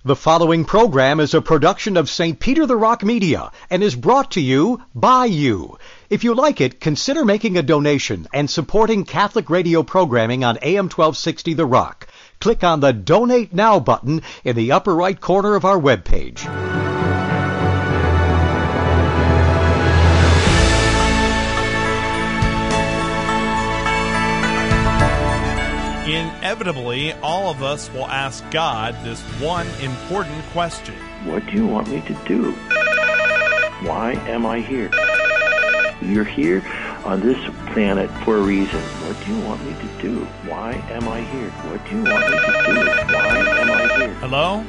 The following program is a production of St. Peter the Rock Media and is brought to you by you. If you like it, consider making a donation and supporting Catholic radio programming on AM 1260 The Rock. Click on the Donate Now button in the upper right corner of our webpage. Inevitably, all of us will ask God this one important question. What do you want me to do? Why am I here? You're here on this planet for a reason. What do you want me to do? Why am I here? What do you want me to do? Why am I here? Hello?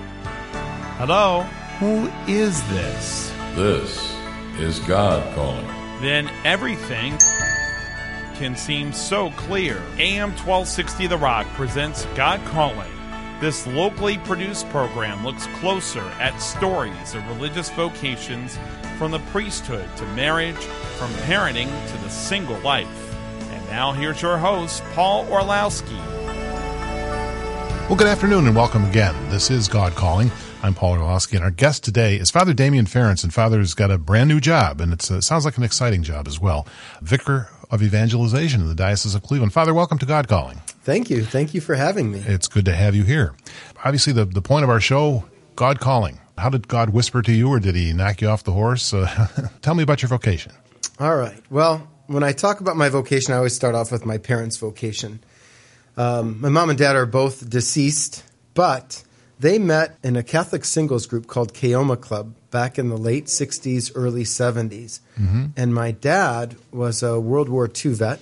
Hello? Who is this? This is God calling. Then everything can seem so clear. AM 1260 The Rock presents God Calling. This locally produced program looks closer at stories of religious vocations, from the priesthood to marriage, from parenting to the single life. And now here's your host, Paul Orlowski. Well, good afternoon and welcome again. This is God Calling. I'm Paul Orlowski, and our guest today is Father Damien Ference, and Father's got a brand new job, and it sounds like an exciting job as well. Vicar of Evangelization in the Diocese of Cleveland. Father, welcome to God Calling. Thank you. Thank you for having me. It's good to have you here. Obviously, the point of our show, God Calling. How did God whisper to you, or did he knock you off the horse? Tell me about your vocation. All right. Well, when I talk about my vocation, I always start off with my parents' vocation. My mom and dad are both deceased, but they met in a Catholic singles group called Keoma Club back in the late 60s, early 70s. Mm-hmm. And my dad was a World War II vet.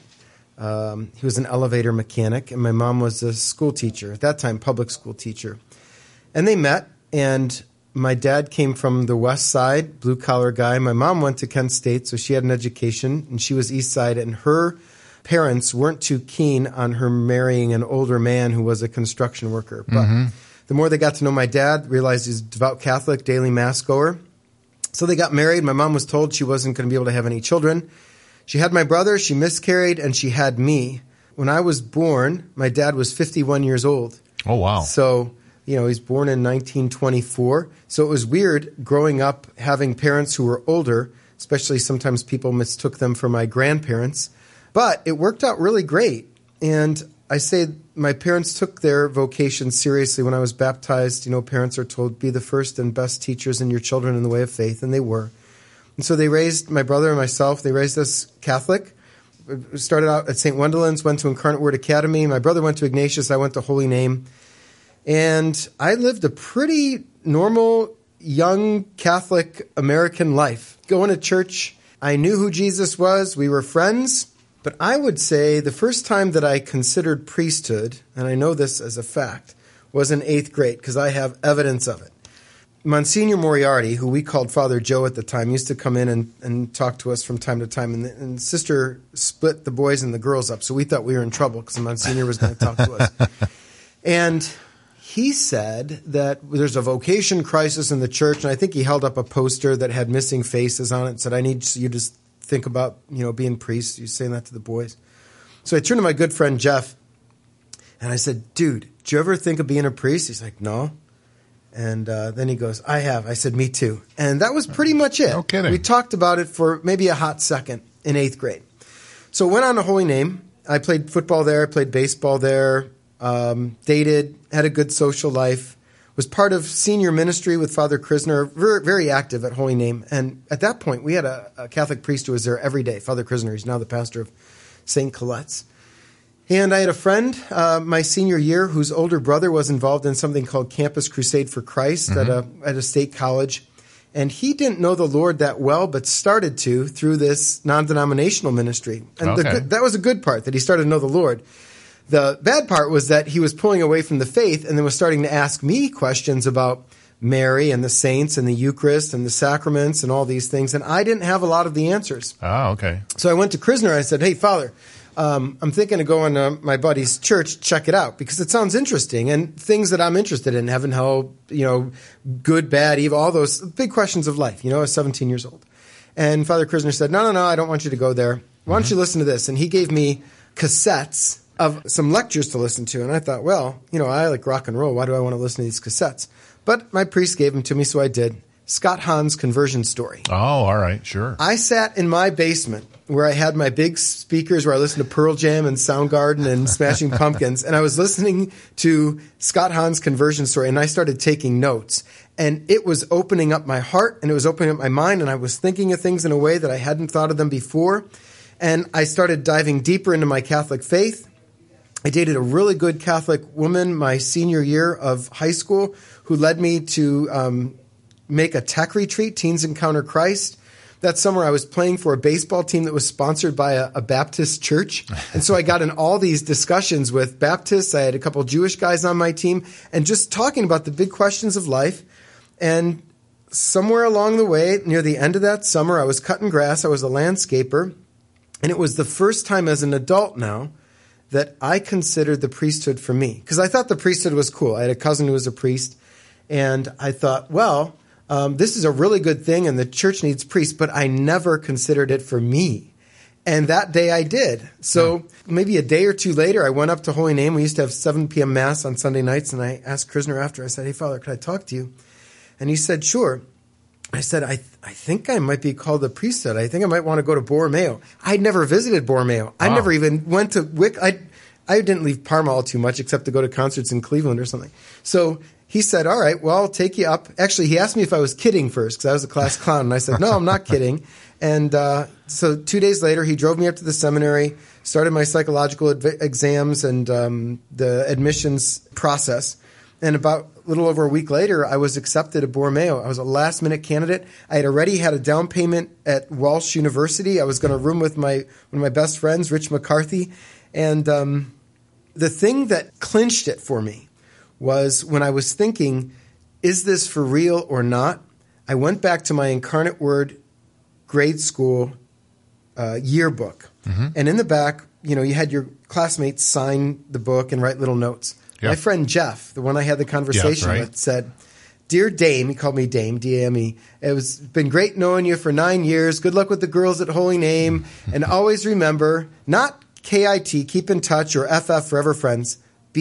He was an elevator mechanic, and my mom was a school teacher, at that time, public school teacher. And they met, and my dad came from the west side, blue-collar guy. My mom went to Kent State, so she had an education, and she was east side, and her parents weren't too keen on her marrying an older man who was a construction worker. But the more they got to know my dad, realized he's a devout Catholic, daily mass goer. So they got married. My mom was told she wasn't going to be able to have any children. She had my brother, she miscarried, and she had me. When I was born, my dad was 51 years old. Oh, wow. So, he's born in 1924. So it was weird growing up having parents who were older, especially sometimes people mistook them for my grandparents. But it worked out really great. And I say my parents took their vocation seriously. When I was baptized, parents are told, be the first and best teachers in your children in the way of faith, and they were. And so they raised my brother and myself, they raised us Catholic. We started out at St. Wendellin's, went to Incarnate Word Academy. My brother went to Ignatius, I went to Holy Name. And I lived a pretty normal, young Catholic American life. Going to church, I knew who Jesus was, we were friends. But I would say the first time that I considered priesthood, and I know this as a fact, was in 8th grade, because I have evidence of it. Monsignor Moriarty, who we called Father Joe at the time, used to come in and talk to us from time to time. And Sister split the boys and the girls up, so we thought we were in trouble because the Monsignor was going to talk to us. And he said that there's a vocation crisis in the church, and I think he held up a poster that had missing faces on it and said, I need you to think about, being priests. He's saying that to the boys. So I turned to my good friend Jeff, and I said, dude, did you ever think of being a priest? He's like, no. And then he goes, I have. I said, me too. And that was pretty much it. No kidding. We talked about it for maybe a hot second in 8th grade. So went on to Holy Name. I played football there. I played baseball there. Dated, had a good social life. Was part of senior ministry with Father Krisner, very, very active at Holy Name. And at that point, we had a Catholic priest who was there every day, Father Krisner. He's now the pastor of St. Colette's. And I had a friend my senior year whose older brother was involved in something called Campus Crusade for Christ at a state college. And he didn't know the Lord that well, but started to through this non-denominational ministry. And that was a good part, that he started to know the Lord. The bad part was that he was pulling away from the faith and then was starting to ask me questions about Mary and the saints and the Eucharist and the sacraments and all these things. And I didn't have a lot of the answers. Oh, okay. So I went to Krisner and I said, hey, Father, I'm thinking of going to my buddy's church, check it out, because it sounds interesting. And things that I'm interested in, heaven, hell, good, bad, evil, all those big questions of life. I was 17 years old. And Father Krisner said, no, I don't want you to go there. Why don't you listen to this? And he gave me cassettes of some lectures to listen to. And I thought, well, I like rock and roll. Why do I want to listen to these cassettes? But my priest gave them to me, so I did. Scott Hahn's conversion story. Oh, all right, sure. I sat in my basement where I had my big speakers where I listened to Pearl Jam and Soundgarden and Smashing Pumpkins, and I was listening to Scott Hahn's conversion story, and I started taking notes. And it was opening up my heart, and it was opening up my mind, and I was thinking of things in a way that I hadn't thought of them before. And I started diving deeper into my Catholic faith. I dated a really good Catholic woman my senior year of high school who led me to make a tech retreat, Teens Encounter Christ. That summer I was playing for a baseball team that was sponsored by a Baptist church. And so I got in all these discussions with Baptists. I had a couple Jewish guys on my team and just talking about the big questions of life. And somewhere along the way, near the end of that summer, I was cutting grass. I was a landscaper. And it was the first time as an adult now that I considered the priesthood for me. Because I thought the priesthood was cool. I had a cousin who was a priest. And I thought, well, this is a really good thing and the church needs priests, but I never considered it for me. And that day I did. So maybe a day or two later, I went up to Holy Name. We used to have 7 p.m. Mass on Sunday nights. And I asked Krisner after, I said, hey, Father, could I talk to you? And he said, sure. I said, I think I might be called the priesthood. I think I might want to go to Borromeo. I'd never visited Borromeo. I never even went to Wick. I didn't leave Parma all too much except to go to concerts in Cleveland or something. So he said, all right, well, I'll take you up. Actually, he asked me if I was kidding first because I was a class clown. And I said, no, I'm not kidding. And so 2 days later, he drove me up to the seminary, started my psychological exams and the admissions process. And about a little over a week later, I was accepted at Borromeo. I was a last-minute candidate. I had already had a down payment at Walsh University. I was going to room with one of my best friends, Rich McCarthy. And the thing that clinched it for me was when I was thinking, is this for real or not? I went back to my Incarnate Word grade school yearbook. Mm-hmm. And in the back, you had your classmates sign the book and write little notes. Yep. My friend Jeff, the one I had the conversation with, said, Dear Dame, he called me Dame, D-A-M-E, it's been great knowing you for 9 years. Good luck with the girls at Holy Name. And always remember, not K-I-T, keep in touch, or F-F, forever friends,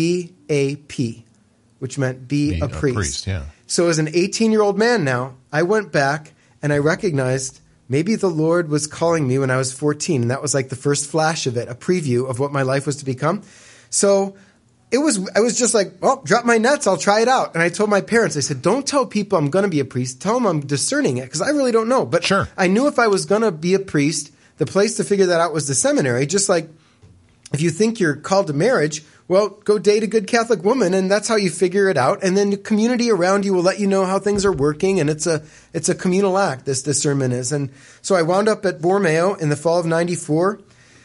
B-A-P, which meant be a priest. Yeah. So as an 18-year-old man now, I went back and I recognized maybe the Lord was calling me when I was 14. And that was like the first flash of it, a preview of what my life was to become. So I was just like, well, drop my nets, I'll try it out. And I told my parents, I said, don't tell people I'm going to be a priest. Tell them I'm discerning it because I really don't know. But sure. I knew if I was going to be a priest, the place to figure that out was the seminary. Just like if you think you're called to marriage, well, go date a good Catholic woman, and that's how you figure it out. And then the community around you will let you know how things are working, and it's a communal act, this discernment is. And so I wound up at Borromeo in the fall of 94.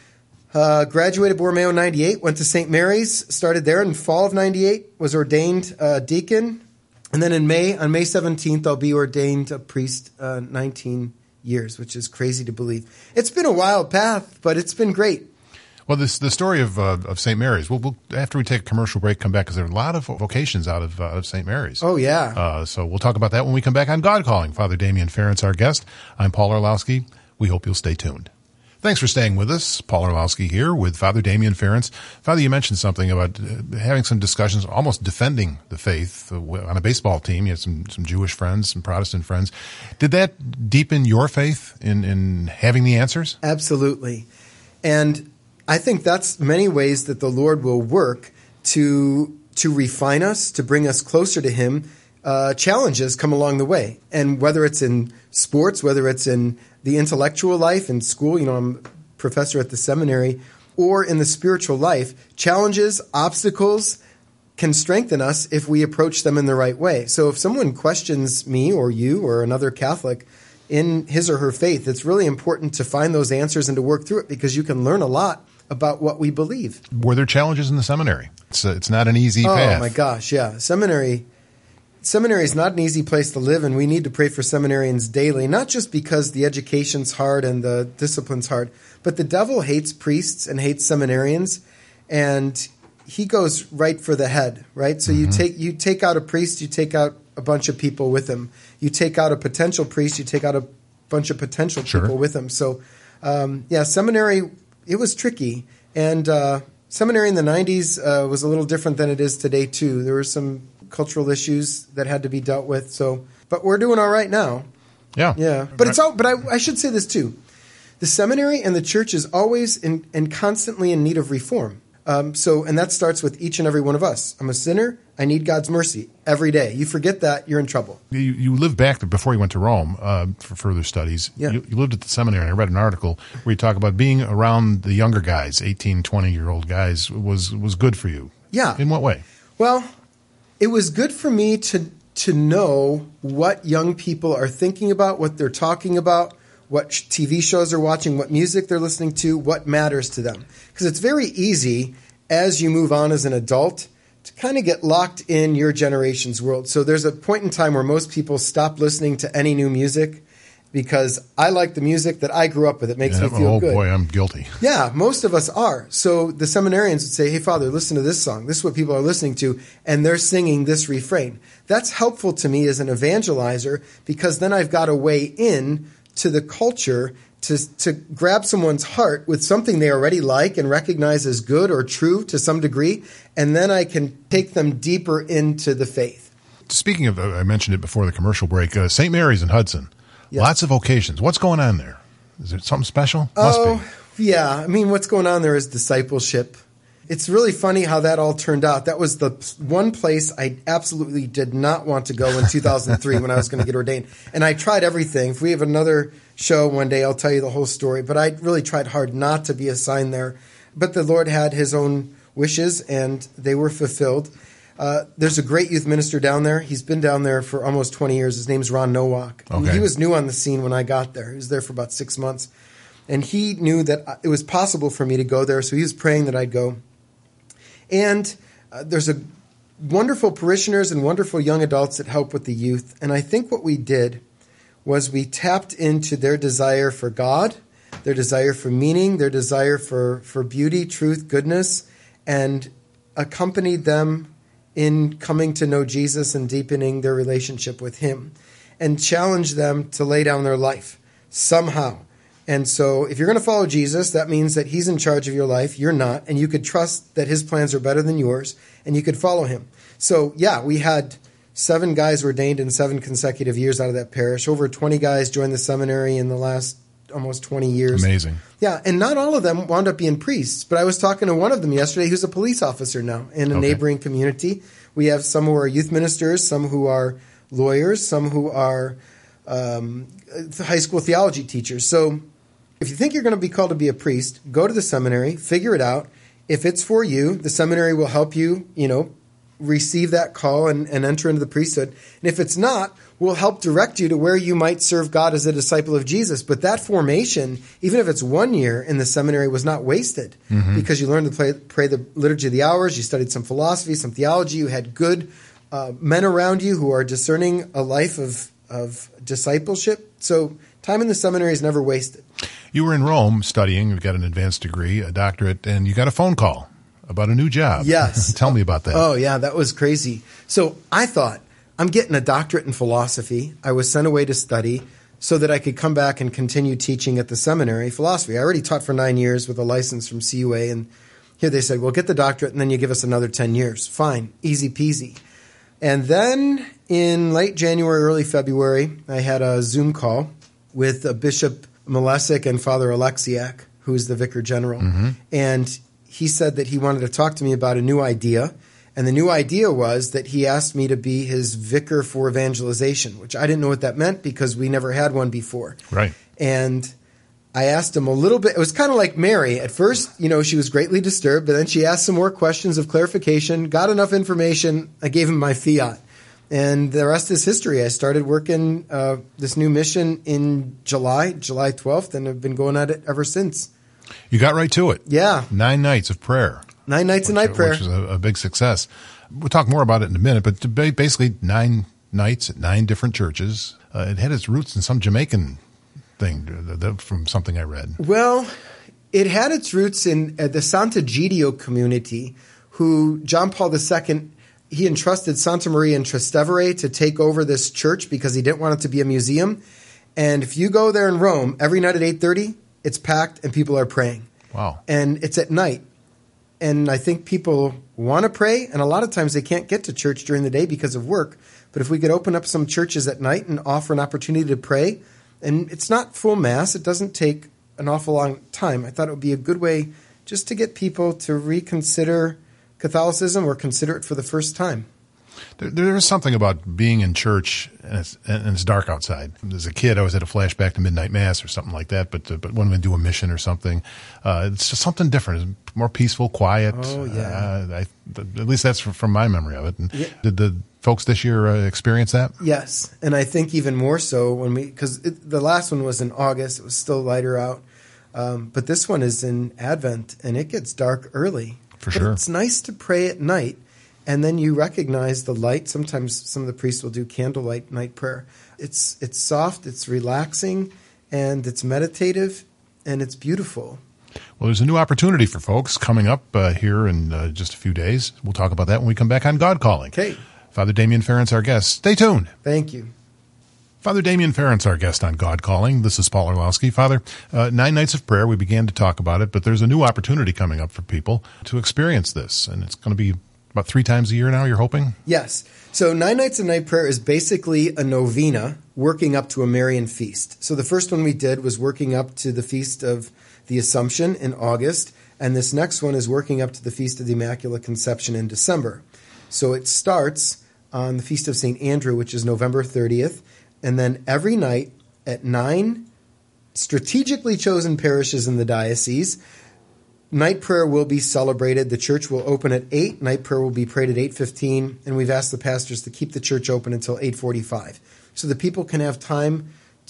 Graduated Borromeo in 98, went to St. Mary's, started there in fall of 98, was ordained deacon. And then on May 17th, I'll be ordained a priest 19 years, which is crazy to believe. It's been a wild path, but it's been great. Well, the story of St. Mary's, we'll after we take a commercial break, come back because there are a lot of vocations out of St. Mary's. Oh, yeah. So we'll talk about that when we come back on God Calling. Father Damian Ference, our guest. I'm Paul Orlowski. We hope you'll stay tuned. Thanks for staying with us. Paul Orlowski here with Father Damian Ference. Father, you mentioned something about having some discussions, almost defending the faith on a baseball team. You had some Jewish friends, some Protestant friends. Did that deepen your faith in having the answers? Absolutely. And I think that's many ways that the Lord will work to refine us, to bring us closer to Him. Challenges come along the way. And whether it's in sports, whether it's in the intellectual life in school, I'm a professor at the seminary, or in the spiritual life, challenges, obstacles can strengthen us if we approach them in the right way. So if someone questions me or you or another Catholic in his or her faith, it's really important to find those answers and to work through it because you can learn a lot about what we believe. Were there challenges in the seminary? It's not an easy path. Oh, my gosh, yeah. Seminary is not an easy place to live, and we need to pray for seminarians daily, not just because the education's hard and the discipline's hard, but the devil hates priests and hates seminarians, and he goes right for the head, right? So you take out a priest, you take out a bunch of people with him. You take out a potential priest, you take out a bunch of potential people with him. So, seminary, it was tricky, and seminary in the 90s was a little different than it is today, too. There were some cultural issues that had to be dealt with. So, but we're doing all right now. Yeah. Yeah. But it's all, but I should say this too. The seminary and the church is always and constantly in need of reform. And that starts with each and every one of us. I'm a sinner. I need God's mercy every day. You forget that, you're in trouble. You lived back there before you went to Rome for further studies. Yeah. You lived at the seminary, and I read an article where you talk about being around the younger guys, 18, 20-year-old guys, was good for you. Yeah. In what way? Well, it was good for me to know what young people are thinking about, what they're talking about, what TV shows they're watching, what music they're listening to, what matters to them. Because it's very easy as you move on as an adult to kind of get locked in your generation's world. So there's a point in time where most people stop listening to any new music because I like the music that I grew up with. It makes me feel good. Oh, boy, I'm guilty. Yeah, most of us are. So the seminarians would say, hey, Father, listen to this song. This is what people are listening to, and they're singing this refrain. That's helpful to me as an evangelizer because then I've got a way in to the culture to grab someone's heart with something they already like and recognize as good or true to some degree, and then I can take them deeper into the faith. Speaking of, I mentioned it before the commercial break, St. Mary's in Hudson. Yes. Lots of vocations. What's going on there? Is it something special? Must be. Yeah. I mean, what's going on there is discipleship. It's really funny how that all turned out. That was the one place I absolutely did not want to go in 2003 when I was going to get ordained. And I tried everything. If we have another show one day, I'll tell you the whole story. But I really tried hard not to be assigned there. But the Lord had his own wishes, and they were fulfilled. There's a great youth minister down there. He's been down there for almost 20 years. His name's Ron Nowak. Okay. He was new on the scene when I got there. He was there for about 6 months. And he knew that it was possible for me to go there, so he was praying that I'd go. And there's a wonderful parishioners and wonderful young adults that help with the youth. And I think what we did was we tapped into their desire for God, their desire for meaning, their desire for beauty, truth, goodness, and accompanied them in coming to know Jesus and deepening their relationship with him, and challenged them to lay down their life somehow. And so if you're going to follow Jesus, that means that he's in charge of your life. You're not. And you could trust that his plans are better than yours, and you could follow him. So, yeah, we had 7 guys ordained in 7 consecutive years out of that parish. Over 20 guys joined the seminary in the last almost 20 years. Amazing. Yeah, and not all of them wound up being priests. But I was talking to one of them yesterday who's a police officer now in a neighboring community. We have some who are youth ministers, some who are lawyers, some who are high school theology teachers. So if you think you're going to be called to be a priest, go to the seminary, figure it out. If it's for you, the seminary will help you, receive that call and enter into the priesthood. And if it's not, we'll help direct you to where you might serve God as a disciple of Jesus. But that formation, even if it's 1 year in the seminary, was not wasted because you learned to pray the Liturgy of the Hours, you studied some philosophy, some theology, you had good men around you who are discerning a life of discipleship. So time in the seminary is never wasted. You were in Rome studying, you got an advanced degree, a doctorate, and you got a phone call about a new job. Yes. Tell me about that. Oh, yeah, that was crazy. So I thought, I'm getting a doctorate in philosophy. I was sent away to study so that I could come back and continue teaching at the seminary philosophy. I already taught for 9 years with a license from CUA, and here they said, well, get the doctorate, and then you give us another 10 years. Fine, easy peasy. And then in late January, early February, I had a Zoom call with Bishop Malesic and Father Alexiak, who's the Vicar General. And he said that he wanted to talk to me about a new idea. And the new idea was that he asked me to be his vicar for evangelization, which I didn't know what that meant because we never had one before. Right. And I asked him a little bit. It was kind of like Mary. At first, she was greatly disturbed, but then she asked some more questions of clarification, got enough information. I gave him my fiat. And the rest is history. I started working this new mission in July 12th, and have been going at it ever since. You got right to it. Yeah. 9 nights of prair. 9 nights of night prayer. Which is a big success. We'll talk more about it in a minute, but basically 9 nights at 9 different churches. It had its roots in some Jamaican thing from something I read. Well, it had its roots in the Sant'Egidio community, who John Paul II, he entrusted Santa Maria in Trastevere to take over this church because he didn't want it to be a museum. And if you go there in Rome, every night at 8:30, it's packed and people are praying. Wow. And it's at night. And I think people want to pray, and a lot of times they can't get to church during the day because of work. But if we could open up some churches at night and offer an opportunity to pray, and it's not full Mass, it doesn't take an awful long time, I thought it would be a good way just to get people to reconsider Catholicism or consider it for the first time. There is something about being in church and it's dark outside. As a kid, I always had a flashback to midnight mass or something like that. But when we do a mission or something, it's just something different. It's more peaceful, quiet. Oh yeah. At least that's from my memory of it. And did the folks this year experience that? Yes, and I think even more so because the last one was in August. It was still lighter out, but this one is in Advent, and it gets dark early. For sure. It's nice to pray at night. And then you recognize the light. Sometimes some of the priests will do candlelight night prayer. It's soft, it's relaxing, and it's meditative, and it's beautiful. Well, there's a new opportunity for folks coming up here in just a few days. We'll talk about that when we come back on God Calling. Okay. Father Damien Ference, our guest. Stay tuned. Thank you. Father Damien Ference, our guest on God Calling. This is Paul Orlowski. Father, 9 nights of prayer, we began to talk about it, but there's a new opportunity coming up for people to experience this, and it's going to be about 3 times a year now, you're hoping? Yes. So 9 nights of night prayer is basically a novena working up to a Marian feast. So the first one we did was working up to the Feast of the Assumption in August, and this next one is working up to the Feast of the Immaculate Conception in December. So it starts on the Feast of St. Andrew, which is November 30th, and then every night at 9 strategically chosen parishes in the diocese, night prayer will be celebrated. The church will open at 8. Night prayer will be prayed at 8:15, and we've asked the pastors to keep the church open until 8:45, so the people can have time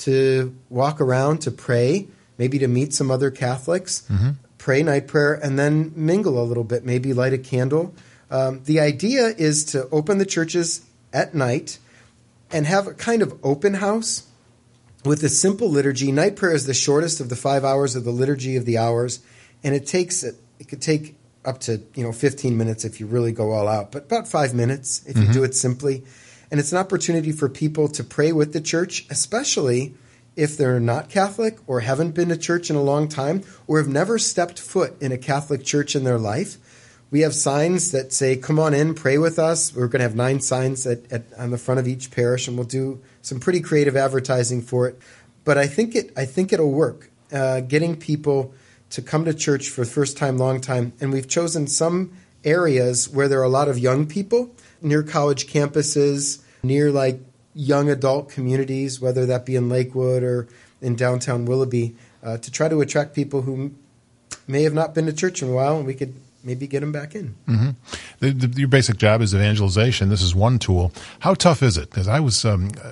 to walk around, to pray, maybe to meet some other Catholics, pray night prayer, and then mingle a little bit, maybe light a candle. The idea is to open the churches at night and have a kind of open house with a simple liturgy. Night prayer is the shortest of the 5 hours of the Liturgy of the Hours. And it could take up to 15 minutes if you really go all out, but about 5 minutes if you do it simply. And it's an opportunity for people to pray with the church, especially if they're not Catholic or haven't been to church in a long time or have never stepped foot in a Catholic church in their life. We have signs that say, "Come on in, pray with us." We're going to have 9 signs on the front of each parish, and we'll do some pretty creative advertising for it. But I think it'll work, getting people to come to church for the first time, long time. And we've chosen some areas where there are a lot of young people, near college campuses, near like young adult communities, whether that be in Lakewood or in downtown Willoughby, to try to attract people who may have not been to church in a while, and we could maybe get them back in. Your basic job is evangelization. This is one tool. How tough is it? Because I was,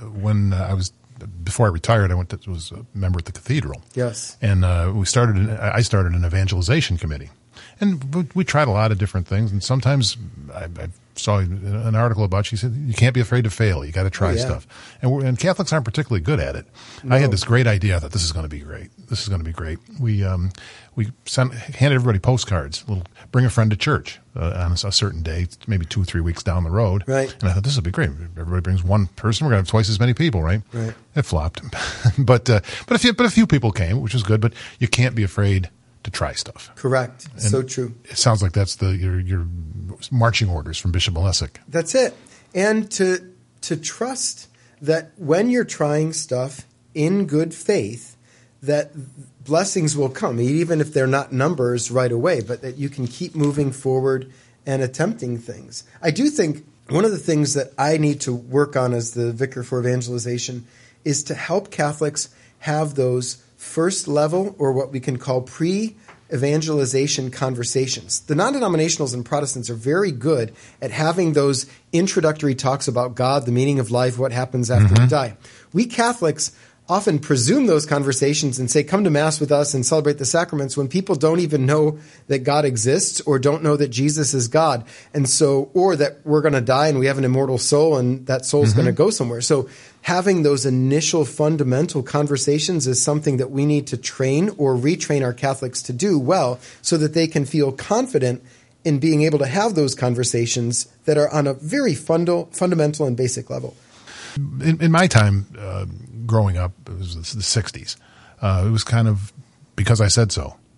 before I retired, I was a member at the cathedral. Yes. And I started an evangelization committee. And we tried a lot of different things. And sometimes I saw an article about, she said, you can't be afraid to fail. You got to try stuff. And Catholics aren't particularly good at it. No. I had this great idea. I thought, this is going to be great. This is going to be great. We handed everybody postcards, bring a friend to church on a certain day, maybe 2 or 3 weeks down the road. Right. And I thought, this will be great. Everybody brings one person. We're going to have twice as many people, right? Right. It flopped. but a few people came, which was good. But you can't be afraid to try stuff. Correct. And so true. It sounds like that's your marching orders from Bishop Malesic. That's it. And to trust that when you're trying stuff in good faith, that blessings will come, even if they're not numbers right away, but that you can keep moving forward and attempting things. I do think one of the things that I need to work on as the Vicar for Evangelization is to help Catholics have those first level, or what we can call pre-evangelization conversations. The non-denominationals and Protestants are very good at having those introductory talks about God, the meaning of life, what happens after we die. We Catholics often presume those conversations and say, come to Mass with us and celebrate the sacraments, when people don't even know that God exists or don't know that Jesus is God. And so, or that we're going to die and we have an immortal soul and that soul's going to go somewhere. So having those initial fundamental conversations is something that we need to train or retrain our Catholics to do well, so that they can feel confident in being able to have those conversations that are on a very fundamental and basic level. In my time growing up, it was the 60s. It was kind of because I said so.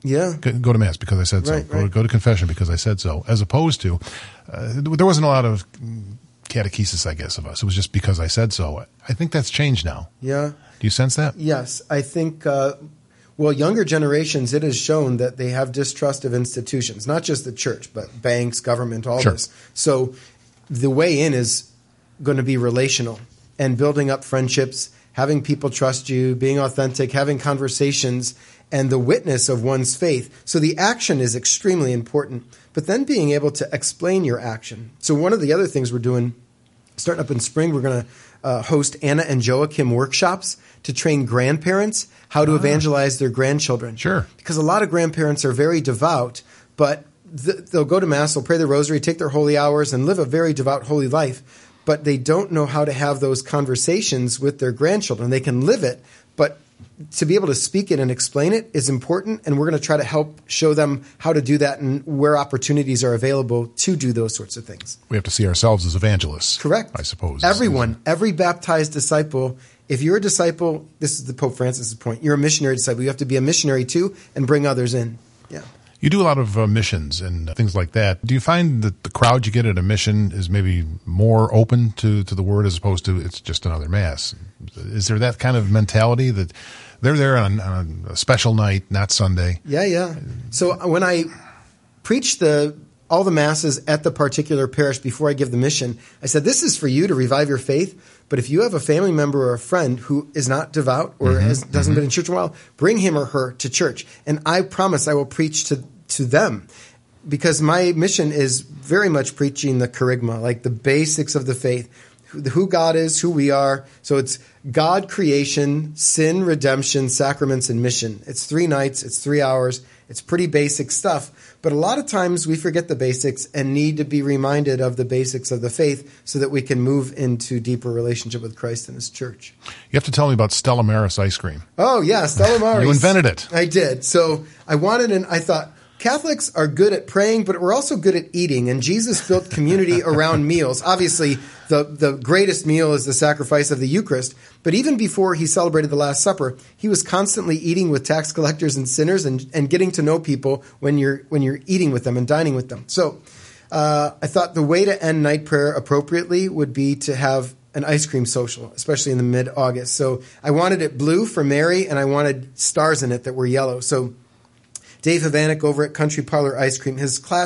Yeah. Go to Mass because I said so. Right. Go to confession because I said so. As opposed to, there wasn't a lot of catechesis, I guess, of us. It was just because I said so. I think that's changed now. Yeah. Do you sense that? Yes. I think, younger generations, it has shown that they have distrust of institutions, not just the church, but banks, government, all this. So the way in is going to be relational and building up friendships, having people trust you, being authentic, having conversations, and the witness of one's faith. So the action is extremely important, but then being able to explain your action. So one of the other things we're doing, starting up in spring, we're going to host Anna and Joachim workshops to train grandparents how to evangelize their grandchildren. Sure. Because a lot of grandparents are very devout, but they'll go to Mass, they'll pray the rosary, take their holy hours, and live a very devout, holy life, but they don't know how to have those conversations with their grandchildren. They can live it, but to be able to speak it and explain it is important, and we're going to try to help show them how to do that and where opportunities are available to do those sorts of things. We have to see ourselves as evangelists. Correct. I suppose. Everyone, every baptized disciple, if you're a disciple, this is the Pope Francis's point, you're a missionary disciple. You have to be a missionary too and bring others in. Yeah. You do a lot of missions and things like that. Do you find that the crowd you get at a mission is maybe more open to the word as opposed to it's just another Mass? Is there that kind of mentality that they're there on a special night, not Sunday? Yeah. So when I preach all the Masses at the particular parish before I give the mission, I said, this is for you to revive your faith, but if you have a family member or a friend who is not devout or doesn't been in church in a while, bring him or her to church. And I promise I will preach to them, because my mission is very much preaching the kerygma, like the basics of the faith, who God is, who we are. So it's God, creation, sin, redemption, sacraments, and mission. It's 3 nights, it's 3 hours. It's pretty basic stuff, but a lot of times we forget the basics and need to be reminded of the basics of the faith so that we can move into deeper relationship with Christ and His church. You have to tell me about Stella Maris ice cream. Oh, yeah, Stella Maris. You invented it. I did. So I thought, Catholics are good at praying, but we're also good at eating, and Jesus built community around meals. Obviously, the greatest meal is the sacrifice of the Eucharist, but even before He celebrated the Last Supper, He was constantly eating with tax collectors and sinners and getting to know people when you're eating with them and dining with them. So I thought the way to end night prayer appropriately would be to have an ice cream social, especially in the mid-August. So I wanted it blue for Mary, and I wanted stars in it that were yellow. So Dave Havanek over at Country Parlor Ice Cream,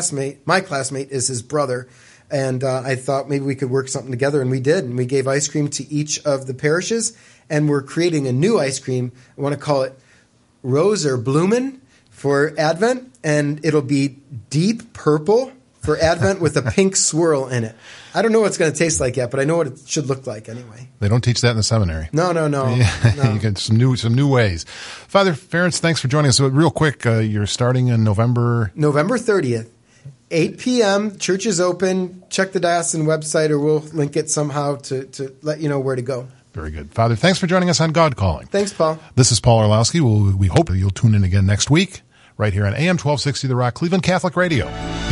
my classmate is his brother, and I thought maybe we could work something together, and we did. And we gave ice cream to each of the parishes, and we're creating a new ice cream. I want to call it Rose or Bloomin' for Advent, and it'll be deep purple for Advent with a pink swirl in it. I don't know what it's going to taste like yet, but I know what it should look like anyway. They don't teach that in the seminary. No. You get some new ways. Father Ferenc, thanks for joining us. So real quick, you're starting in November 30th, 8 p.m. Church is open. Check the diocesan website, or we'll link it somehow to let you know where to go. Very good. Father, thanks for joining us on God Calling. Thanks, Paul. This is Paul Orlowski. We hope that you'll tune in again next week, right here on AM 1260 The Rock, Cleveland Catholic Radio.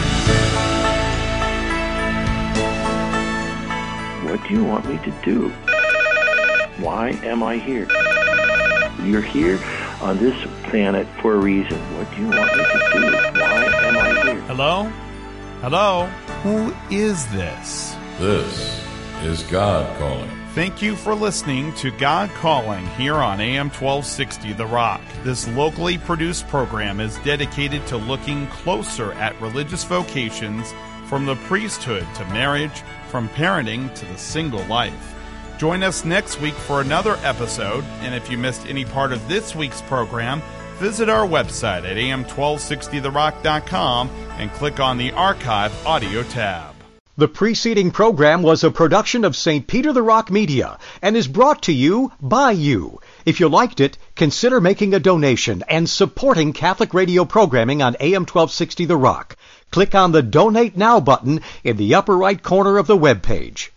What do you want me to do? Why am I here? You're here on this planet for a reason. What do you want me to do? Why am I here? Hello? Who is this? This is God Calling. Thank you for listening to God Calling here on AM 1260 The Rock. This locally produced program is dedicated to looking closer at religious vocations, from the priesthood to marriage, from parenting to the single life. Join us next week for another episode, and if you missed any part of this week's program, visit our website at am1260therock.com and click on the Archive Audio tab. The preceding program was a production of St. Peter the Rock Media and is brought to you by you. If you liked it, consider making a donation and supporting Catholic radio programming on AM 1260 The Rock. Click on the Donate Now button in the upper right corner of the web page.